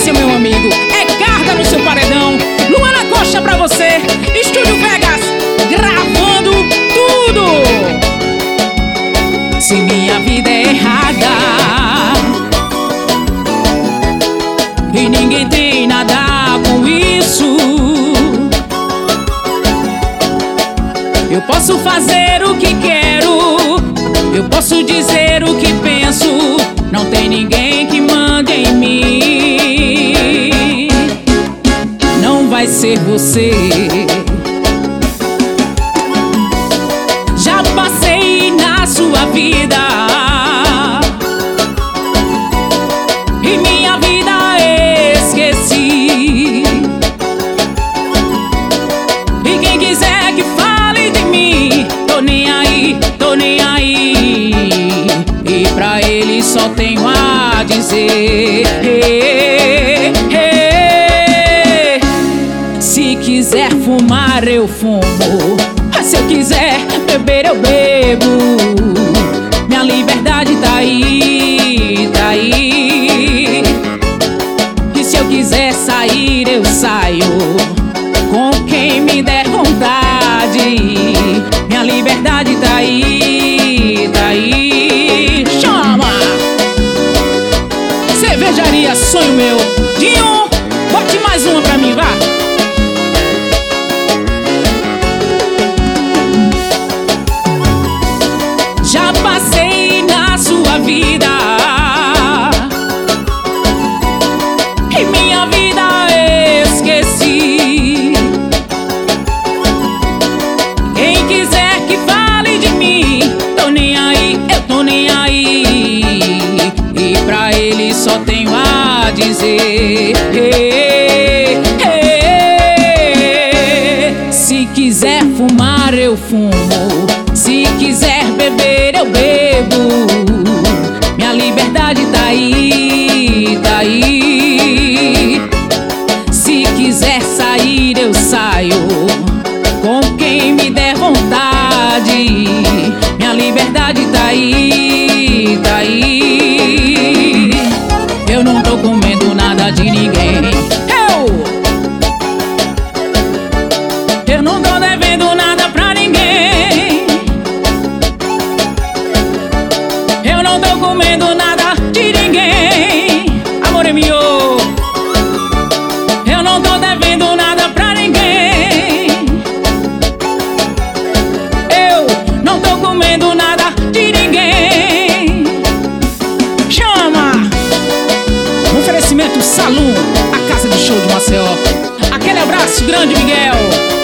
sequência, meu amigo, é carga no seu paredão. Luana Costa pra você, Estúdio Vegas, gravando tudo. Se minha vida é errada e ninguém tem nada com isso, eu posso fazer o que quero, eu posso dizer o que penso, não tem ninguém que mande em mim. Não vai ser você. Já passei na sua vida e minha vida esqueci. E quem quiser que fale de mim, tô nem aí, tô nem aí. E pra ele só tenho a dizer: se quiser fumar eu fumo, se eu quiser beber eu bebo. Minha liberdade tá aí, tá aí. E se eu quiser sair eu saio com quem me der vontade. Minha liberdade tá aí, tá aí. Chama! Cervejaria Sonho Meu. Dinho, bote mais uma pra mim, vá. Já passei na sua vida e minha vida esqueci. Quem quiser que fale de mim, tô nem aí, eu tô nem aí. E pra ele só tenho a dizer: se quiser fumar eu fumo, se quiser beber eu bebo. Minha liberdade tá aí, tá aí. Se quiser sair eu saio com quem me der vontade. Minha liberdade tá aí, tá aí. Eu não tô comendo nada de ninguém. Eu não tô devendo nada pra ninguém. Eu não tô comendo nada de ninguém. Amor é meu. Eu não tô devendo nada pra ninguém. Eu não tô comendo nada de ninguém. Chama! Oferecimento Salum, a casa de show de Maceió. Aquele abraço grande, Miguel.